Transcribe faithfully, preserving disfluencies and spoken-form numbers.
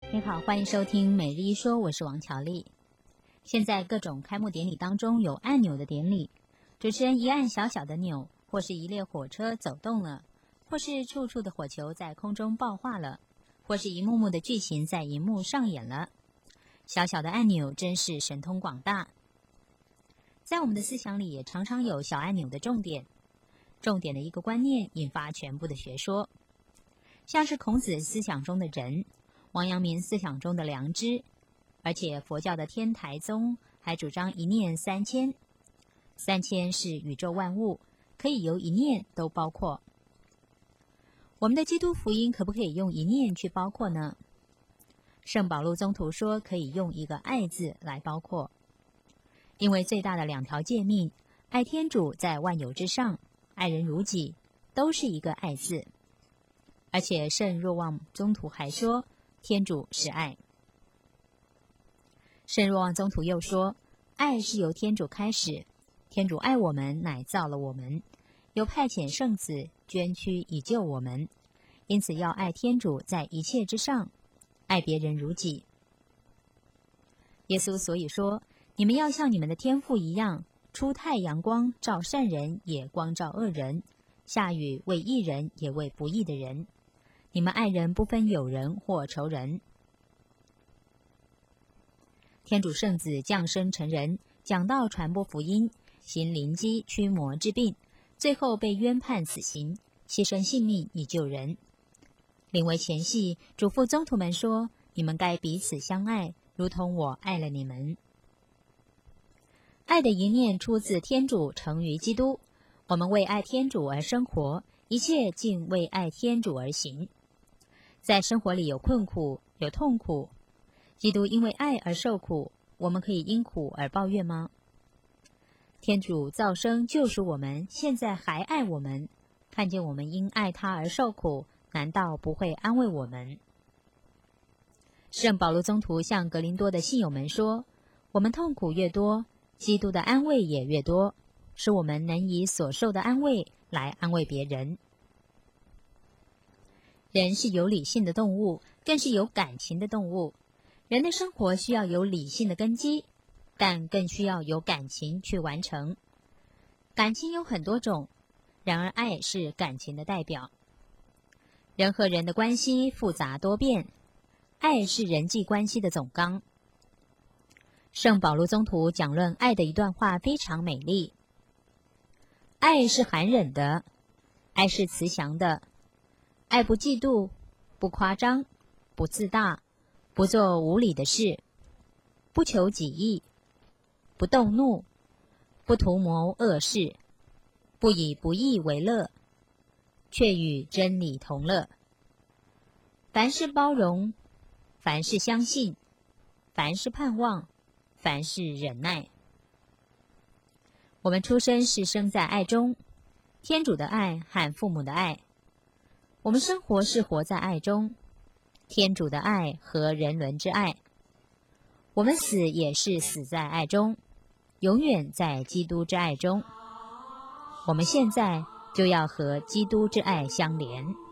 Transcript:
你好，欢迎收听每日一说，我是王乔丽。现在各种开幕典礼当中有按钮的典礼，主持人一按小小的钮，或是一列火车走动了，或是处处的火球在空中爆化了，或是一幕幕的剧情在荧幕上演了。小小的按钮真是神通广大。在我们的思想里也常常有小按钮的重点，重点的一个观念引发全部的学说，像是孔子思想中的仁，王阳明思想中的良知，而且佛教的天台宗还主张一念三千，三千是宇宙万物，可以由一念都包括。我们的基督福音可不可以用一念去包括呢？圣保禄宗徒说可以用一个爱字来包括，因为最大的两条诫命，爱天主在万有之上，爱人如己，都是一个爱字。而且圣若望宗徒还说天主是爱。圣若望宗徒又说，爱是由天主开始，天主爱我们乃造了我们，又派遣圣子捐躯以救我们，因此要爱天主在一切之上，爱别人如己。耶稣所以说，你们要像你们的天父一样，出太阳光照善人也光照恶人，下雨为义人也为不义的人，你们爱人不分友人或仇人。天主圣子降生成人，讲道传播福音，行灵机驱魔治病，最后被冤判死刑，牺牲性命以救人。临危前夕，嘱咐宗徒们说，你们该彼此相爱，如同我爱了你们。爱的一念出自天主，成于基督。我们为爱天主而生活，一切尽为爱天主而行。在生活里有困苦，有痛苦，基督因为爱而受苦，我们可以因苦而抱怨吗？天主造生救赎我们，现在还爱我们，看见我们因爱他而受苦，难道不会安慰我们？圣保禄宗徒向格林多的信友们说，我们痛苦越多，基督的安慰也越多，使我们能以所受的安慰来安慰别人。人是有理性的动物，更是有感情的动物。人的生活需要有理性的根基，但更需要有感情去完成。感情有很多种，然而爱是感情的代表。人和人的关系复杂多变，爱是人际关系的总纲。圣保禄宗徒讲论爱的一段话非常美丽。爱是含忍的，爱是慈祥的，爱不嫉妒，不夸张，不自大，不做无理的事，不求己益，不动怒，不图谋恶事，不以不义为乐，却与真理同乐。凡事包容，凡事相信，凡事盼望，凡事忍耐。我们出生是生在爱中，天主的爱和父母的爱。我们生活是活在爱中，天主的爱和人伦之爱。我们死也是死在爱中，永远在基督之爱中。我们现在就要和基督之爱相连。